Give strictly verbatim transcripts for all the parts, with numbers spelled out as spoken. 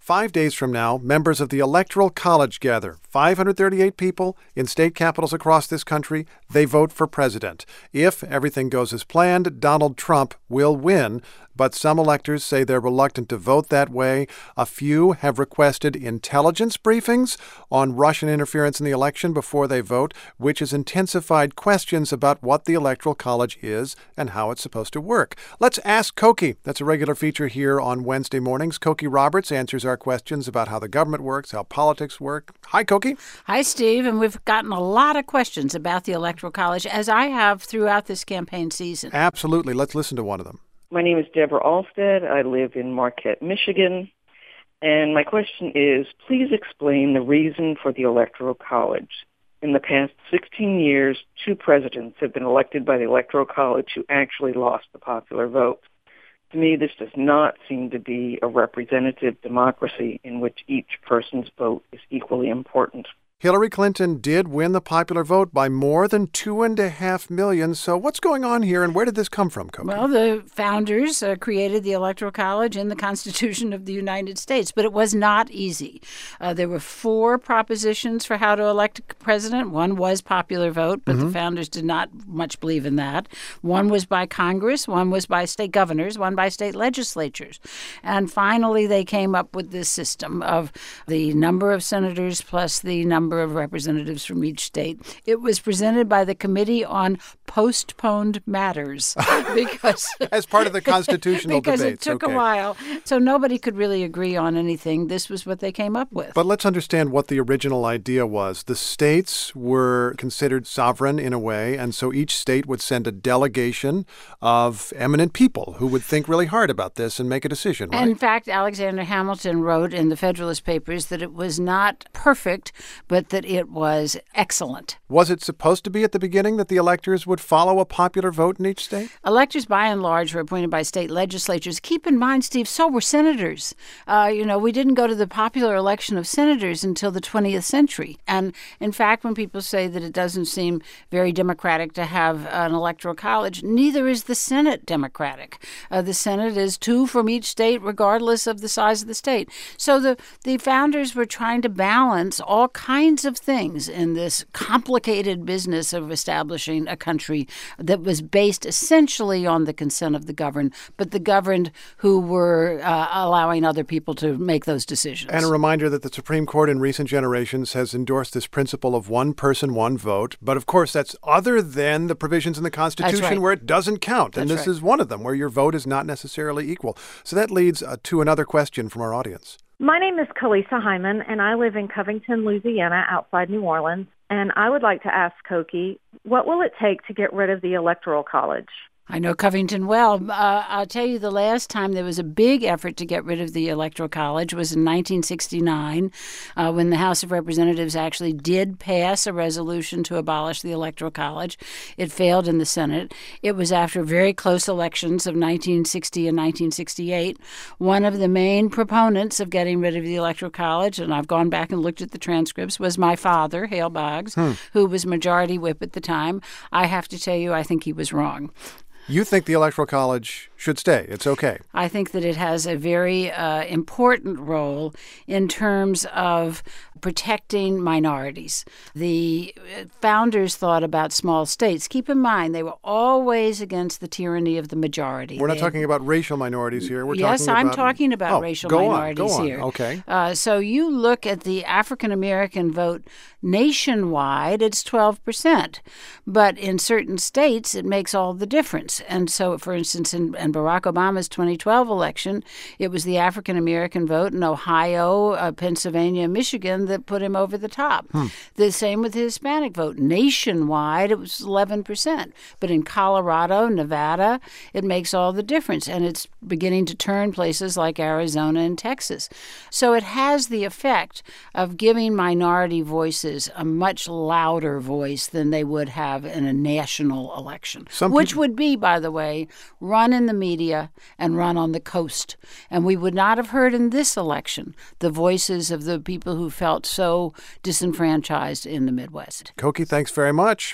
Five days from now, members of the Electoral College gather. five hundred thirty-eight people in state capitals across this country. They vote for president. If everything goes as planned, Donald Trump will win. But some electors say they're reluctant to vote that way. A few have requested intelligence briefings on Russian interference in the election before they vote, which has intensified questions about what the Electoral College is and how it's supposed to work. Let's ask Cokie. That's a regular feature here on Wednesday mornings. Cokie Roberts answers our questions about how the government works, how politics work. Hi, Cokie. Hi, Steve. And we've gotten a lot of questions about the Electoral College, as I have throughout this campaign season. Absolutely. Let's listen to one of them. My name is Deborah Alstead. I live in Marquette, Michigan. And my question is, please explain the reason for the Electoral College. In the past sixteen years, two presidents have been elected by the Electoral College who actually lost the popular vote. To me, this does not seem to be a representative democracy in which each person's vote is equally important. Hillary Clinton did win the popular vote by more than two and a half million. So what's going on here, and where did this come from, Cokie? Well, the founders uh, created the Electoral College in the Constitution of the United States, but it was not easy. Uh, there were four propositions for how to elect a president. One was popular vote, but mm-hmm. the founders did not much believe in that. One was by Congress, one was by state governors, one by state legislatures. And finally, they came up with this system of the number of senators plus the number of representatives from each state. It was presented by the Committee on Postponed Matters because as part of the constitutional because debates. Because it took okay. a while. So nobody could really agree on anything. This was what they came up with. But let's understand what the original idea was. The states were considered sovereign in a way, and so each state would send a delegation of eminent people who would think really hard about this and make a decision, right? And in fact, Alexander Hamilton wrote in the Federalist Papers that it was not perfect, but that it was excellent. Was it supposed to be at the beginning that the electors would follow a popular vote in each state? Electors, by and large, were appointed by state legislatures. Keep in mind, Steve, so were senators. Uh, you know, we didn't go to the popular election of senators until the twentieth century. And in fact, when people say that it doesn't seem very democratic to have an electoral college, neither is the Senate democratic. Uh, the Senate is two from each state, regardless of the size of the state. So the, the founders were trying to balance all kinds of things in this complicated business of establishing a country that was based essentially on the consent of the governed, but the governed who were uh, allowing other people to make those decisions. And a reminder that the Supreme Court in recent generations has endorsed this principle of one person, one vote. But of course, that's other than the provisions in the Constitution right. where it doesn't count. That's and this right. is one of them, where your vote is not necessarily equal. So that leads uh, to another question from our audience. My name is Kalisa Hyman, and I live in Covington, Louisiana, outside New Orleans. And I would like to ask Cokie, what will it take to get rid of the Electoral College? I know Covington well. Uh, I'll tell you, the last time there was a big effort to get rid of the Electoral College was in nineteen sixty-nine, uh, when the House of Representatives actually did pass a resolution to abolish the Electoral College. It failed in the Senate. It was after very close elections of nineteen sixty and nineteen sixty-eight. One of the main proponents of getting rid of the Electoral College, and I've gone back and looked at the transcripts, was my father, Hale Boggs, hmm. who was Majority Whip at the time. I have to tell you, I think he was wrong. You think the Electoral College should stay? It's okay. I think that it has a very uh, important role in terms of protecting minorities. The founders thought about small states. Keep in mind, they were always against the tyranny of the majority. We're not they, talking about racial minorities here. We're yes, talking I'm about, talking about oh, racial go minorities on, go on. here. Okay. Uh, so you look at the African-American vote nationwide, it's twelve percent. But in certain states, it makes all the difference. And so, for instance, in, in Barack Obama's twenty twelve election, it was the African-American vote in Ohio, uh, Pennsylvania, Michigan that put him over the top. Hmm. The same with the Hispanic vote. Nationwide, it was eleven percent. But in Colorado, Nevada, it makes all the difference. And it's beginning to turn places like Arizona and Texas. So it has the effect of giving minority voices a much louder voice than they would have in a national election, Some which people- would be, by the way, run in the media and run on the coast. And we would not have heard in this election the voices of the people who felt so disenfranchised in the Midwest. Cokie, thanks very much.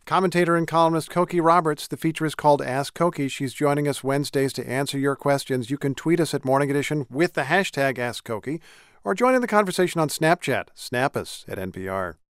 commentator and columnist Cokie Roberts. The feature is called Ask Cokie. She's joining us Wednesdays to answer your questions. You can tweet us at Morning Edition with the hashtag Ask Cokie, or join in the conversation on Snapchat. Snap us at N P R.